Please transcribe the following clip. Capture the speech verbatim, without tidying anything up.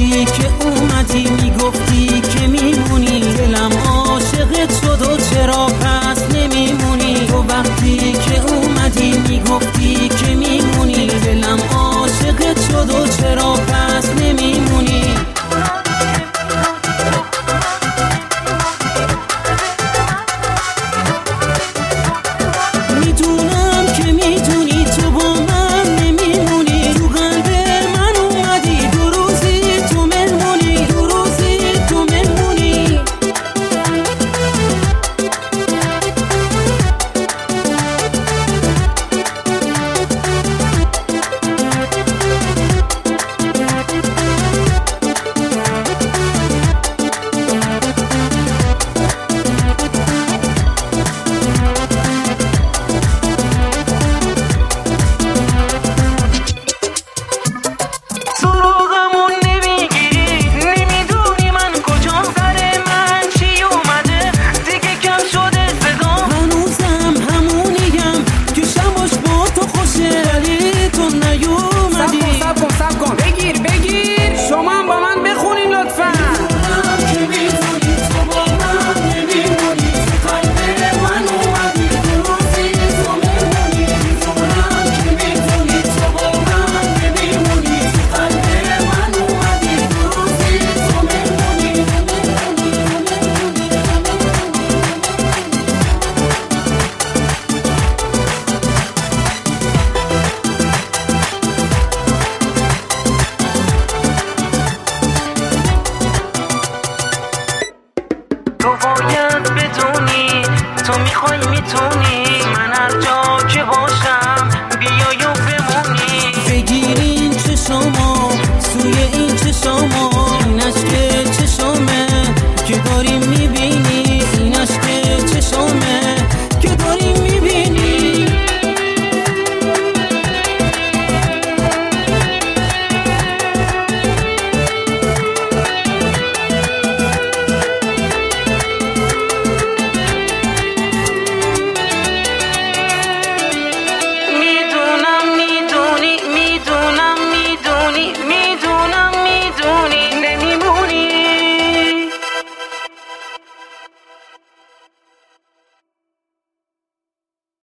وقتی که اومدی میگفتی که میمونی، دلم عاشقت شد و چرا پس نمیمونی. تو وقتی که اومدی میگفتی که میمونی، دلم عاشقت شد و چرا پس نمیمونی. میدونم که میدونی تو با من نمیمونی، تو قلب من اومدی دو روزی تو مهمونی، دو روزی تو مهمونی. تو باید بدونی تو میخوای میتونی، من هر جا که باشم بیای و بمونی. بگیر این چشمو سوی این چشمو